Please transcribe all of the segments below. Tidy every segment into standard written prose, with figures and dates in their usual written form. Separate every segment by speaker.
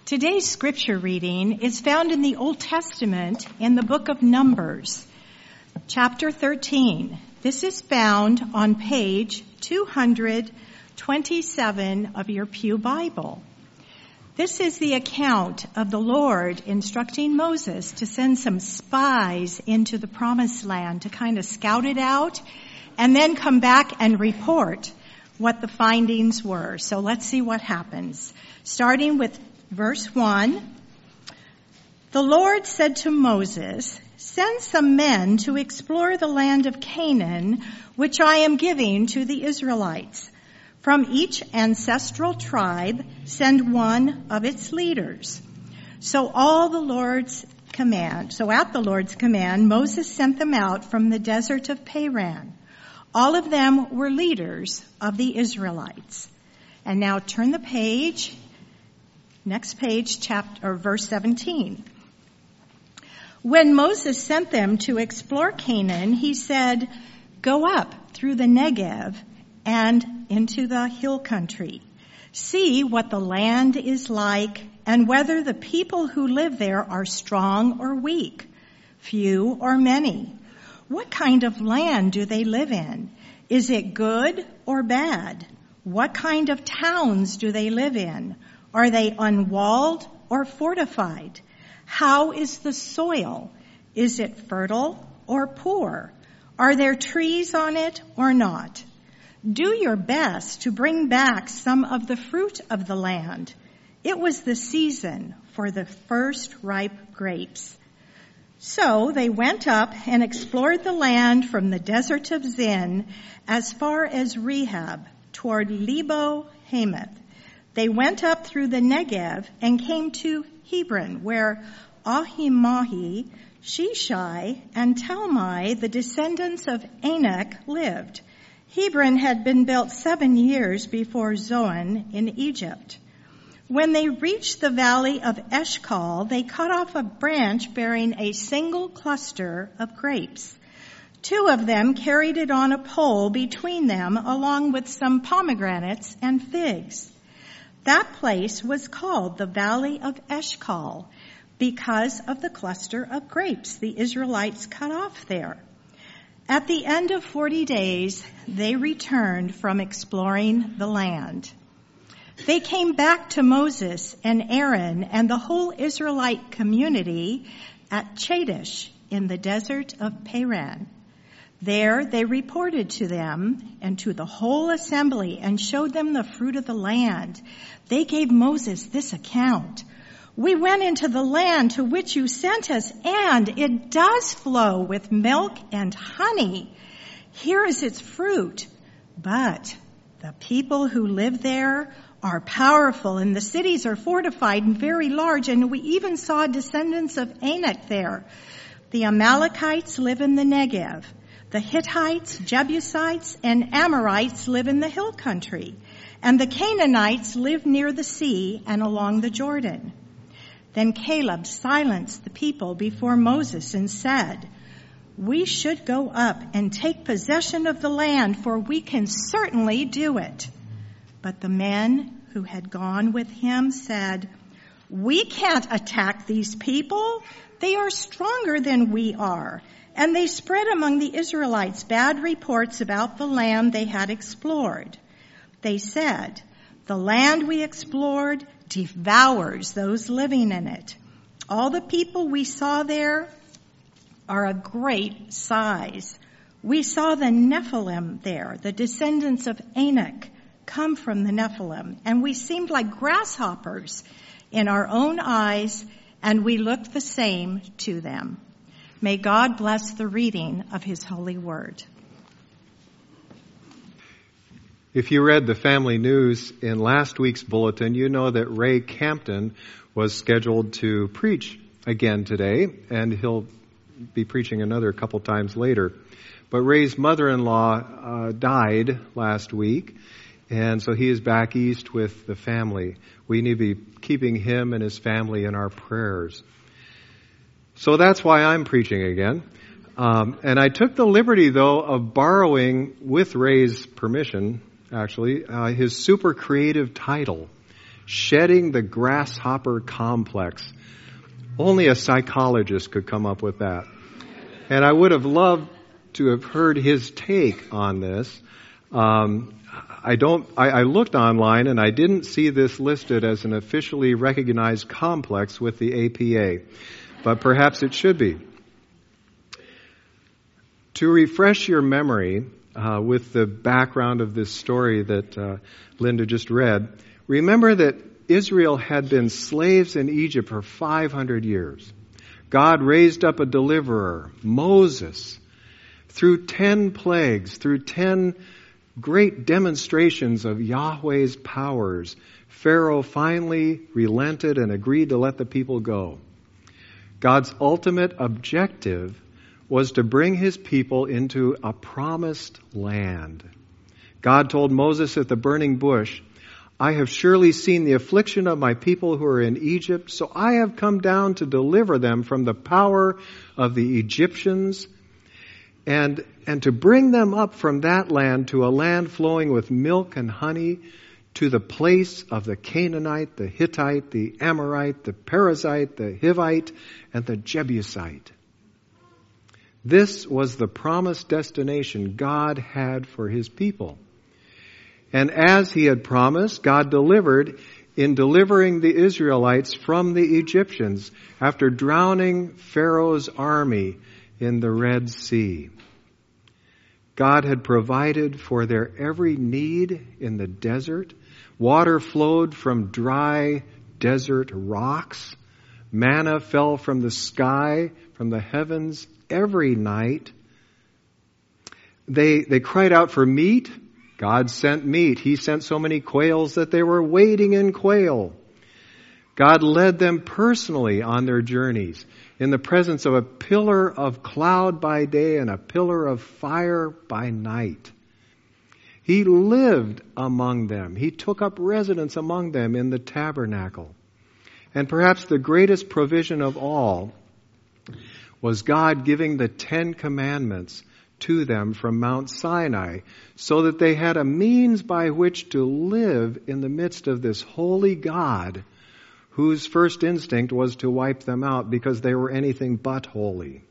Speaker 1: Today's scripture reading is found in the Old Testament in the book of Numbers, chapter 13. This is found on page 227 of your Pew Bible. This is the account of the Lord instructing Moses to send some spies into the Promised Land to kind of scout it out and then come back and report what the findings were. So let's see what happens. Starting with Verse 1, the Lord said to Moses, "Send some men to explore the land of Canaan, which I am giving to the Israelites. From each ancestral tribe, send one of its leaders." So at the Lord's command, Moses sent them out from the desert of Paran. All of them were leaders of the Israelites. And now turn the page. Next page, verse 17. When Moses sent them to explore Canaan, he said, "Go up through the Negev and into the hill country. See what the land is like and whether the people who live there are strong or weak, few or many. What kind of land do they live in? Is it good or bad? What kind of towns do they live in? Are they unwalled or fortified? How is the soil? Is it fertile or poor? Are there trees on it or not? Do your best to bring back some of the fruit of the land. It was the season for the first ripe grapes." So they went up and explored the land from the desert of Zin as far as Rehab toward Lebo Hamath. They went up through the Negev and came to Hebron, where Ahimahi, Sheshai, and Talmai, the descendants of Anak, lived. Hebron had been built 7 years before Zoan in Egypt. When they reached the valley of Eshcol, they cut off a branch bearing a single cluster of grapes. 2 of them carried it on a pole between them, along with some pomegranates and figs. That place was called the Valley of Eshcol because of the cluster of grapes the Israelites cut off there. At the end of 40 days, they returned from exploring the land. They came back to Moses and Aaron and the whole Israelite community at Kadesh in the desert of Paran. There they reported to them and to the whole assembly and showed them the fruit of the land. They gave Moses this account: "We went into the land to which you sent us, and it does flow with milk and honey. Here is its fruit. But the people who live there are powerful, and the cities are fortified and very large, and we even saw descendants of Anak there. The Amalekites live in the Negev. The Hittites, Jebusites, and Amorites live in the hill country, and the Canaanites live near the sea and along the Jordan." Then Caleb silenced the people before Moses and said, "We should go up and take possession of the land, for we can certainly do it." But the men who had gone with him said, "We can't attack these people. They are stronger than we are." And they spread among the Israelites bad reports about the land they had explored. They said, "The land we explored devours those living in it. All the people we saw there are a great size. We saw the Nephilim there, the descendants of Anak, come from the Nephilim, and we seemed like grasshoppers in our own eyes, and we looked the same to them." May God bless the reading of his holy word.
Speaker 2: If you read the family news in last week's bulletin, you know that Ray Campton was scheduled to preach again today, and he'll be preaching another couple times later. But Ray's mother-in-law died last week, and so he is back east with the family. We need to be keeping him and his family in our prayers. So that's why I'm preaching again. And I took the liberty, though, of borrowing, with Ray's permission, actually, his super creative title, shedding the grasshopper complex. Only a psychologist could come up with that. And I would have loved to have heard his take on this. I looked online and I didn't see this listed as an officially recognized complex with the APA, but perhaps it should be. To refresh your memory with the background of this story that Linda just read, remember that Israel had been slaves in Egypt for 500 years. God raised up a deliverer, Moses, through 10 plagues, through 10 great demonstrations of Yahweh's powers. Pharaoh finally relented and agreed to let the people go. God's ultimate objective was to bring his people into a promised land. God told Moses at the burning bush, I have surely seen the affliction of my people who are in Egypt, so I have come down to deliver them from the power of the Egyptians and to bring them up from that land to a land flowing with milk and honey, to the place of the Canaanite, the Hittite, the Amorite, the Perizzite, the Hivite, and the Jebusite. This was the promised destination God had for his people. And as he had promised, God delivered in delivering the Israelites from the Egyptians after drowning Pharaoh's army in the Red Sea. God had provided for their every need in the desert. Water flowed from dry desert rocks. Manna fell from the sky, from the heavens every night. They cried out for meat. God sent meat. He sent so many quails that they were wading in quail. God led them personally on their journeys in the presence of a pillar of cloud by day and a pillar of fire by night. He lived among them. He took up residence among them in the tabernacle. And perhaps the greatest provision of all was God giving the 10 Commandments to them from Mount Sinai so that they had a means by which to live in the midst of this holy God whose first instinct was to wipe them out because they were anything but holy.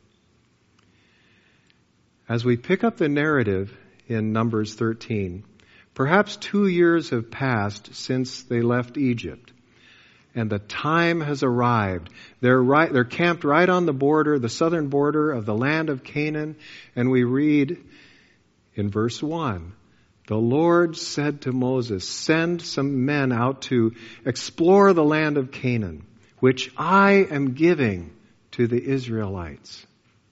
Speaker 2: As we pick up the narrative in Numbers 13, perhaps 2 years have passed since they left Egypt. And the time has arrived. They're camped right on the border, the southern border of the land of Canaan. And we read in verse 1, the Lord said to Moses, send some men out to explore the land of Canaan, which I am giving to the Israelites.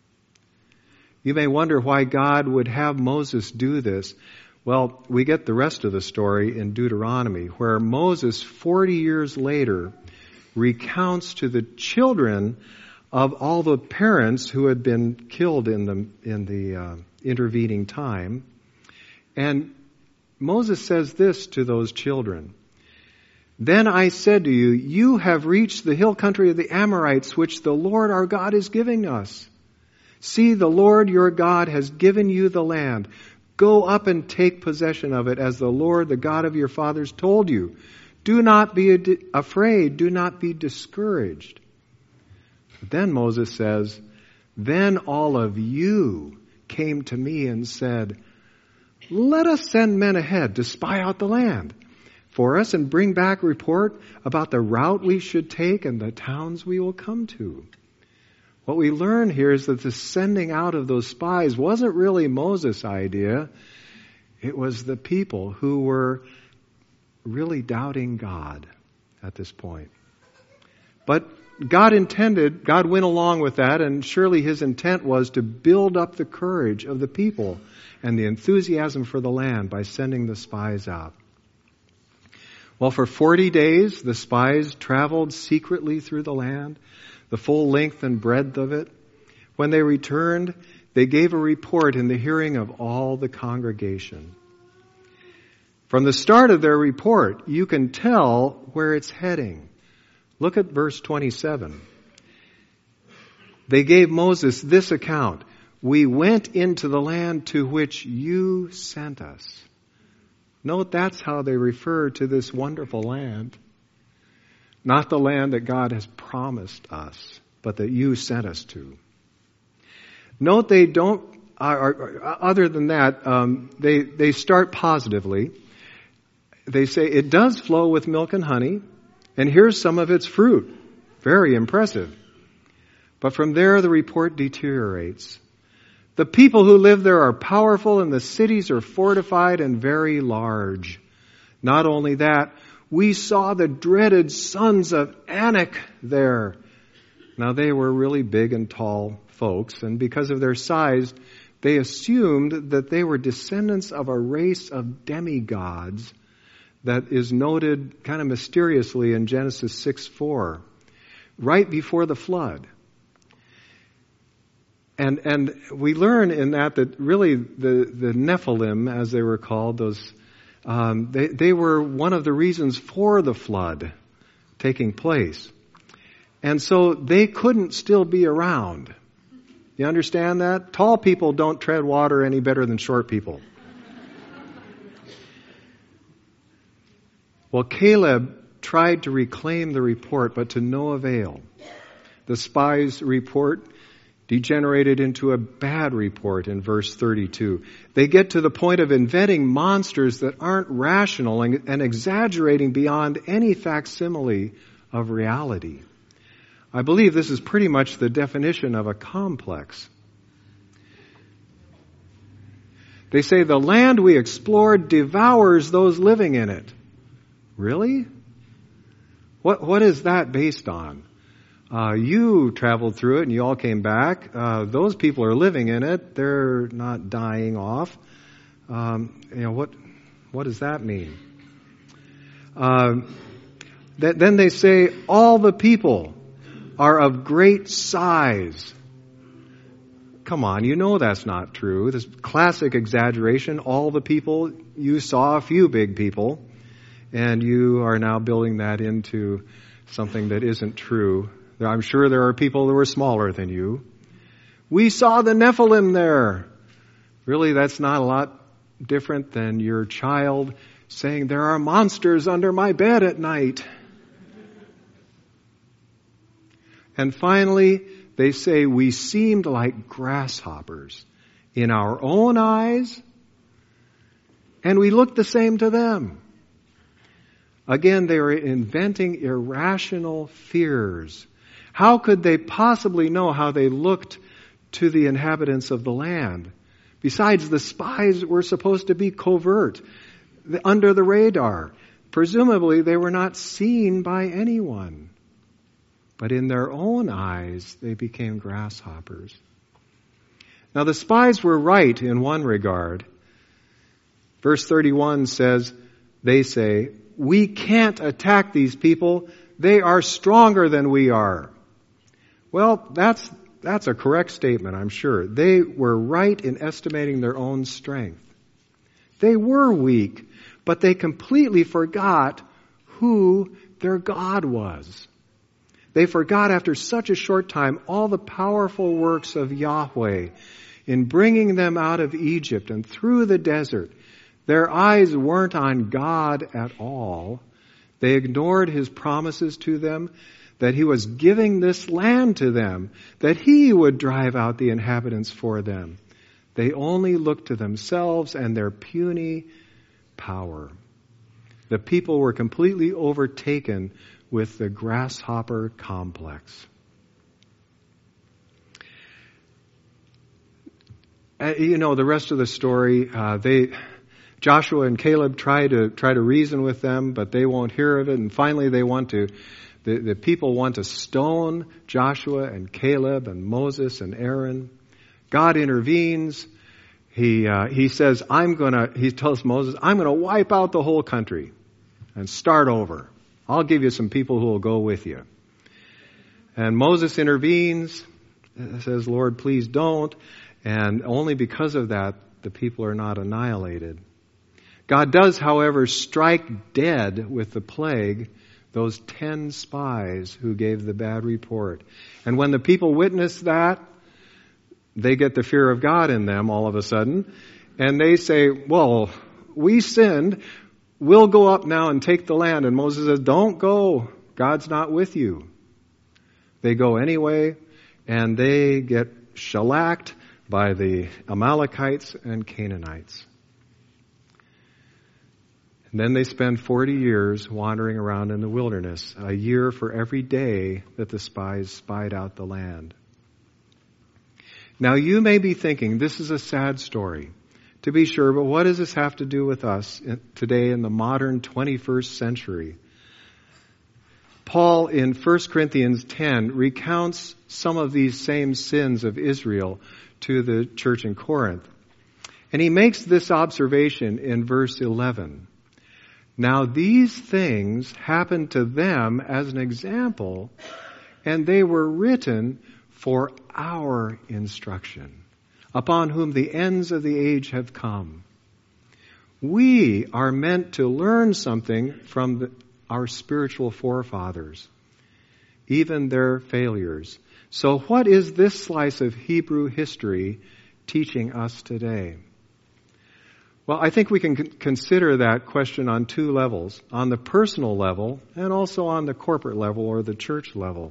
Speaker 2: You may wonder why God would have Moses do this. Well, we get the rest of the story in Deuteronomy, where Moses, 40 years later, recounts to the children of all the parents who had been killed in the intervening time. And Moses says this to those children. Then I said to you, you have reached the hill country of the Amorites, which the Lord our God is giving us. See, the Lord your God has given you the land. Go up and take possession of it as the Lord, the God of your fathers, told you. Do not be afraid. Do not be discouraged. But then Moses says, then all of you came to me and said, let us send men ahead to spy out the land for us and bring back a report about the route we should take and the towns we will come to. What we learn here is that the sending out of those spies wasn't really Moses' idea. It was the people who were really doubting God at this point. But God went along with that, and surely his intent was to build up the courage of the people and the enthusiasm for the land by sending the spies out. Well, for 40 days, the spies traveled secretly through the land, the full length and breadth of it. When they returned, they gave a report in the hearing of all the congregation. From the start of their report, you can tell where it's heading. Look at verse 27. They gave Moses this account. We went into the land to which you sent us. Note that's how they refer to this wonderful land. not the land that God has promised us, but that you sent us to. Note they don't, other than that, they start positively. They say it does flow with milk and honey, and here's some of its fruit. Very impressive. But from there the report deteriorates. The people who live there are powerful, and the cities are fortified and very large. Not only that, we saw the dreaded sons of Anak there. Now they were really big and tall folks, and because of their size, they assumed that they were descendants of a race of demigods that is noted kind of mysteriously in Genesis 6:4, right before the flood. And we learn in that really the Nephilim, as they were called, those they were one of the reasons for the flood taking place. And so they couldn't still be around. You understand that? Tall people don't tread water any better than short people. Well, Caleb tried to reclaim the report, but to no avail. The spies' report degenerated into a bad report in verse 32. They get to the point of inventing monsters that aren't rational and exaggerating beyond any facsimile of reality. I believe this is pretty much the definition of a complex. They say the land we explored devours those living in it. Really? What is that based on? You traveled through it and you all came back. Those people are living in it. They're not dying off. What does that mean? Then they say all the people are of great size. Come on, you know that's not true. This classic exaggeration. All the people, you saw a few big people, and you are now building that into something that isn't true. I'm sure there are people that were smaller than you. We saw the Nephilim there. Really, that's not a lot different than your child saying, there are monsters under my bed at night. And finally, they say, we seemed like grasshoppers in our own eyes, and we looked the same to them. Again, they were inventing irrational fears. How could they possibly know how they looked to the inhabitants of the land? Besides, the spies were supposed to be covert, under the radar. Presumably, they were not seen by anyone. But in their own eyes, they became grasshoppers. Now, the spies were right in one regard. Verse 31 says, they say, we can't attack these people. They are stronger than we are. Well, that's a correct statement, I'm sure. They were right in estimating their own strength. They were weak, but they completely forgot who their God was. They forgot after such a short time all the powerful works of Yahweh in bringing them out of Egypt and through the desert. Their eyes weren't on God at all. They ignored His promises to them that He was giving this land to them, that He would drive out the inhabitants for them. They only looked to themselves and their puny power. The people were completely overtaken with the grasshopper complex. The rest of the story, Joshua and Caleb try to reason with them, but they won't hear of it. And finally, the people want to stone Joshua and Caleb and Moses and Aaron. God intervenes. He says, he tells Moses, I'm going to wipe out the whole country and start over. I'll give you some people who will go with you. And Moses intervenes, says, Lord, please don't. And only because of that, the people are not annihilated. God does, however, strike dead with the plague those 10 spies who gave the bad report. And when the people witness that, they get the fear of God in them all of a sudden. And they say, well, we sinned. We'll go up now and take the land. And Moses says, don't go. God's not with you. They go anyway, and they get shellacked by the Amalekites and Canaanites. And then they spend 40 years wandering around in the wilderness, a year for every day that the spies spied out the land. Now you may be thinking, this is a sad story, to be sure, but what does this have to do with us today in the modern 21st century? Paul in 1 Corinthians 10 recounts some of these same sins of Israel to the church in Corinth. And he makes this observation in verse 11. Now these things happened to them as an example, and they were written for our instruction, upon whom the ends of the age have come. We are meant to learn something from our spiritual forefathers, even their failures. So what is this slice of Hebrew history teaching us today? Well, I think we can consider that question on two levels, on the personal level and also on the corporate level or the church level.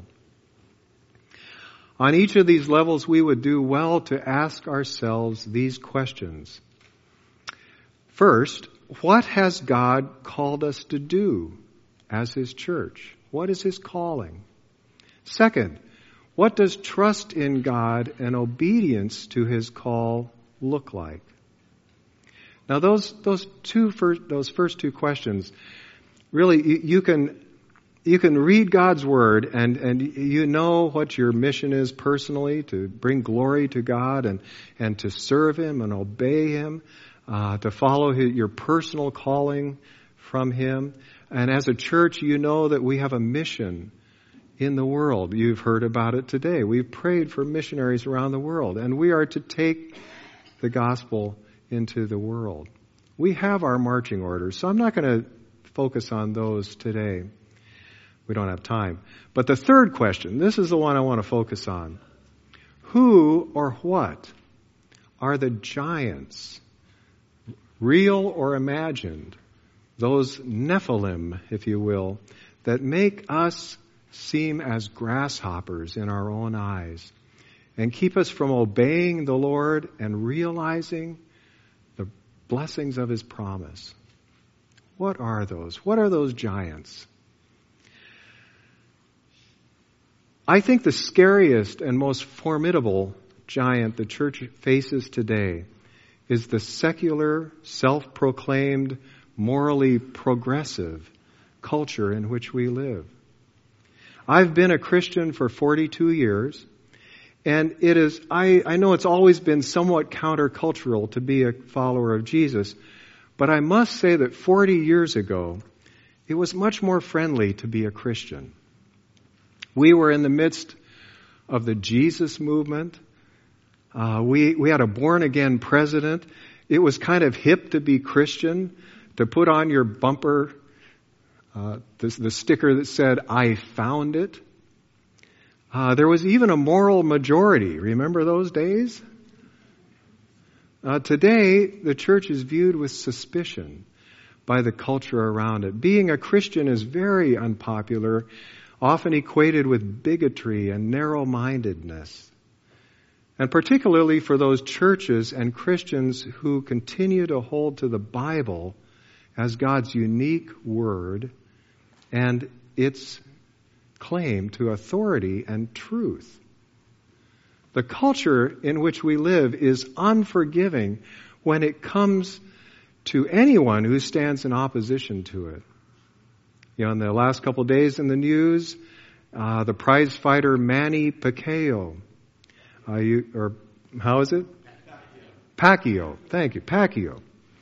Speaker 2: On each of these levels, we would do well to ask ourselves these questions. First, what has God called us to do as His church? What is His calling? Second, what does trust in God and obedience to His call look like? Now those first two questions, really you can read God's Word and you know what your mission is personally, to bring glory to God and to serve Him and obey Him, to follow your personal calling from Him. And as a church, you know that we have a mission in the world. You've heard about it today. We've prayed for missionaries around the world, and we are to take the gospel into the world. We have our marching orders, so I'm not going to focus on those today. We don't have time. But the third question, this is the one I want to focus on. Who or what are the giants, real or imagined, those Nephilim, if you will, that make us seem as grasshoppers in our own eyes and keep us from obeying the Lord and realizing the blessings of His promise? What are those? What are those giants? I think the scariest and most formidable giant the church faces today is the secular, self-proclaimed, morally progressive culture in which we live. I've been a Christian for 42 years, and I know it's always been somewhat countercultural to be a follower of Jesus, but I must say that 40 years ago, it was much more friendly to be a Christian. We were in the midst of the Jesus movement. We had a born-again president. It was kind of hip to be Christian, to put on your bumper the sticker that said, "I found it." There was even a moral majority. Remember those days? Today, the church is viewed with suspicion by the culture around it. Being a Christian is very unpopular, often equated with bigotry and narrow-mindedness. And particularly for those churches and Christians who continue to hold to the Bible as God's unique word and its claim to authority and truth. The culture in which we live is unforgiving when it comes to anyone who stands in opposition to it. You know, in the last couple of days in the news, the prize fighter Manny Pacquiao, how is it? Pacquiao. Thank you, Pacquiao.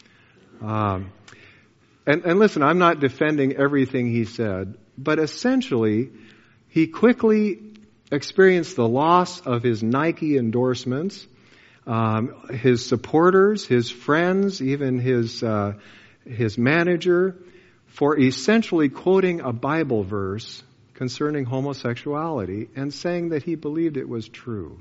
Speaker 2: And listen, I'm not defending everything he said, but essentially, he quickly experienced the loss of his Nike endorsements, his supporters, his friends, even his manager, for essentially quoting a Bible verse concerning homosexuality and saying that he believed it was true.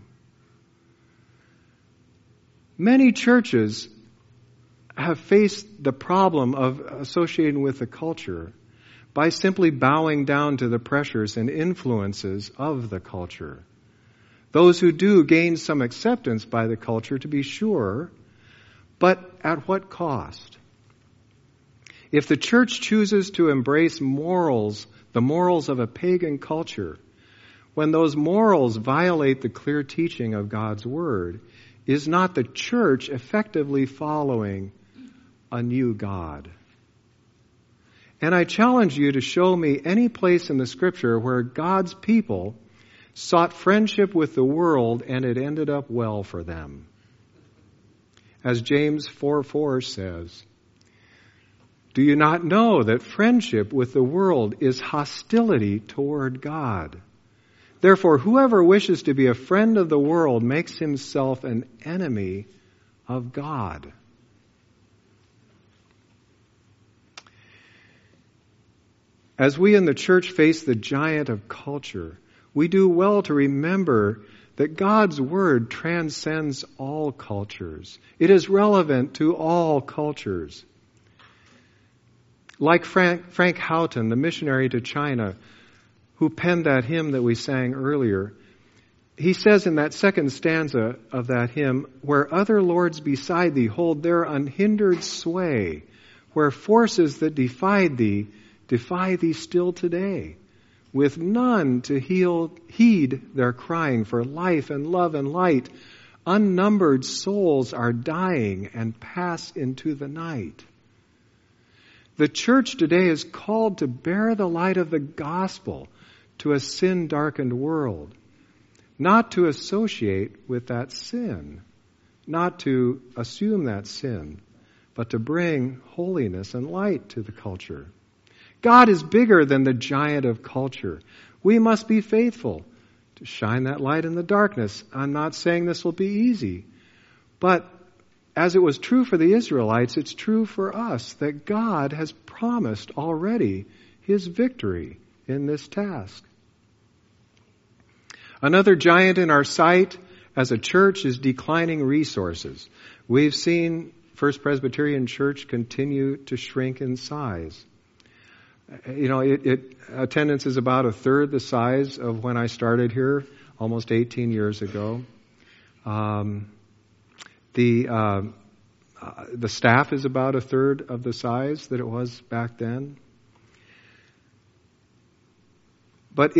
Speaker 2: Many churches have faced the problem of associating with the culture, by simply bowing down to the pressures and influences of the culture. Those who do gain some acceptance by the culture, to be sure, but at what cost? If the church chooses to embrace morals, the morals of a pagan culture, when those morals violate the clear teaching of God's Word, is not the church effectively following a new God? And I challenge you to show me any place in the Scripture where God's people sought friendship with the world and it ended up well for them. As James 4:4 says, "Do you not know that friendship with the world is hostility toward God? Therefore, whoever wishes to be a friend of the world makes himself an enemy of God." As we in the church face the giant of culture, we do well to remember that God's Word transcends all cultures. It is relevant to all cultures. Like Frank Houghton, the missionary to China, who penned that hymn that we sang earlier, he says in that second stanza of that hymn, "Where other lords beside thee hold their unhindered sway, where forces that defied thee defy thee still today, with none to heed their crying for life and love and light, unnumbered souls are dying and pass into the night." The church today is called to bear the light of the gospel to a sin-darkened world, not to associate with that sin, not to assume that sin, but to bring holiness and light to the culture. God is bigger than the giant of culture. We must be faithful to shine that light in the darkness. I'm not saying this will be easy, but as it was true for the Israelites, it's true for us that God has promised already His victory in this task. Another giant in our sight as a church is declining resources. We've seen First Presbyterian Church continue to shrink in size. Attendance is about a third the size of when I started here almost 18 years ago. The staff is about a third of the size that it was back then. But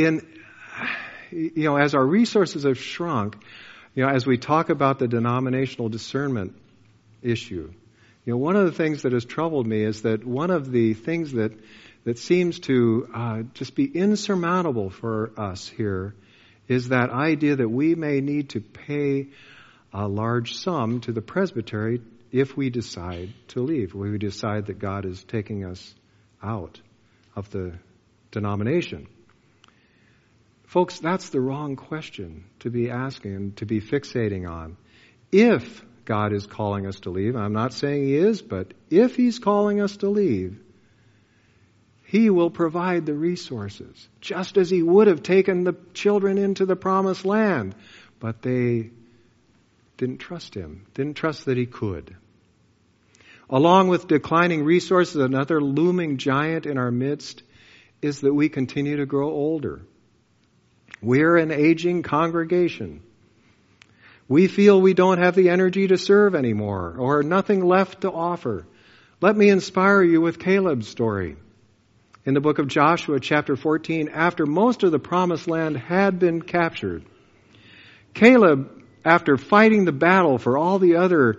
Speaker 2: as our resources have shrunk, as we talk about the denominational discernment issue, one of the things that has troubled me is that one of the things that seems to just be insurmountable for us here is that idea that we may need to pay a large sum to the presbytery if we decide to leave, if we decide that God is taking us out of the denomination. Folks, that's the wrong question to be asking and to be fixating on. If God is calling us to leave, I'm not saying He is, but if He's calling us to leave, He will provide the resources, just as He would have taken the children into the promised land. But they didn't trust Him, didn't trust that He could. Along with declining resources, another looming giant in our midst is that we continue to grow older. We're an aging congregation. We feel we don't have the energy to serve anymore, or nothing left to offer. Let me inspire you with Caleb's story. In the book of Joshua, chapter 14, after most of the promised land had been captured, Caleb, after fighting the battle for all the other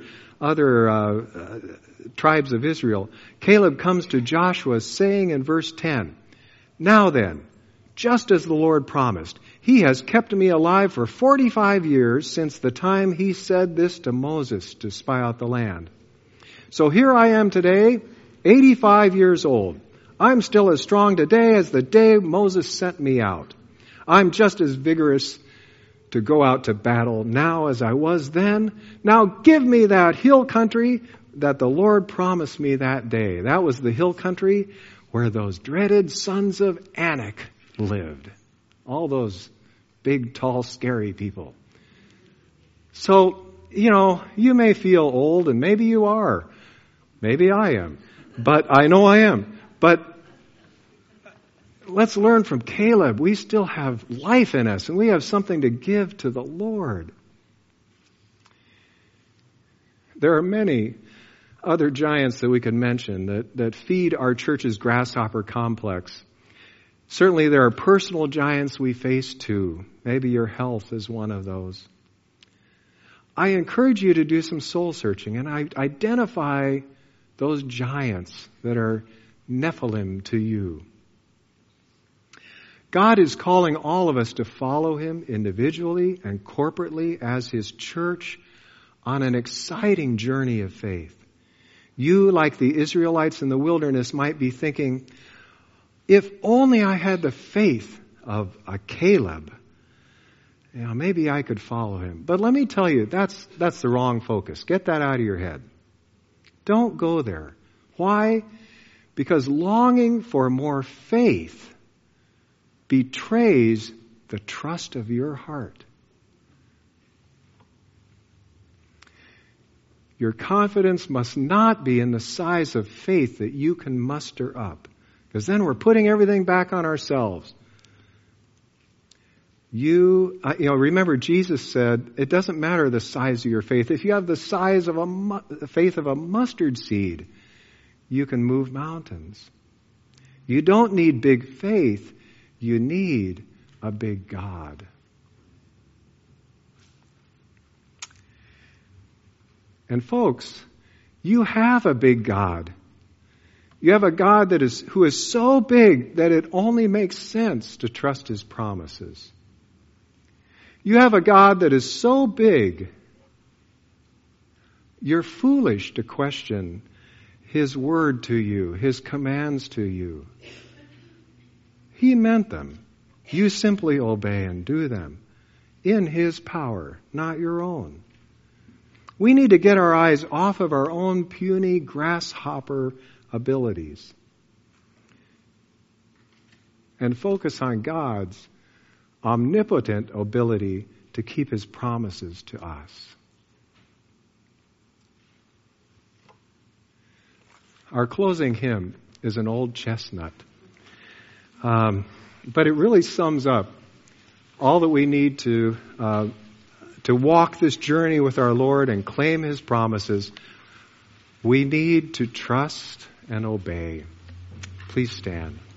Speaker 2: tribes of Israel, Caleb comes to Joshua saying in verse 10, "Now then, just as the Lord promised, He has kept me alive for 45 years since the time He said this to Moses to spy out the land. So here I am today, 85 years old. I'm still as strong today as the day Moses sent me out. I'm just as vigorous to go out to battle now as I was then. Now give me that hill country that the Lord promised me that day." That was the hill country where those dreaded sons of Anak lived. All those big, tall, scary people. So, you may feel old, and maybe you are. Maybe I am. But I know I am. But let's learn from Caleb. We still have life in us, and we have something to give to the Lord. There are many other giants that we could mention that feed our church's grasshopper complex. Certainly there are personal giants we face too. Maybe your health is one of those. I encourage you to do some soul searching and identify those giants that are Nephilim to you. God is calling all of us to follow Him individually and corporately as His church on an exciting journey of faith. You, like the Israelites in the wilderness, might be thinking, if only I had the faith of a Caleb, maybe I could follow him. But let me tell you, that's the wrong focus. Get that out of your head. Don't go there. Why? Because longing for more faith betrays the trust of your heart. Your confidence must not be in the size of faith that you can muster up, because then we're putting everything back on ourselves. Remember Jesus said, it doesn't matter the size of your faith. If you have the size of the faith of a mustard seed, you can move mountains. You don't need big faith. You need a big God. And folks, you have a big God. You have a God who is so big that it only makes sense to trust His promises. You have a God that is so big, you're foolish to question His word to you, His commands to you. He meant them. You simply obey and do them in His power, not your own. We need to get our eyes off of our own puny grasshopper abilities and focus on God's omnipotent ability to keep His promises to us. Our closing hymn is an old chestnut, but it really sums up all that we need to walk this journey with our Lord and claim His promises. We need to trust and obey. Please stand.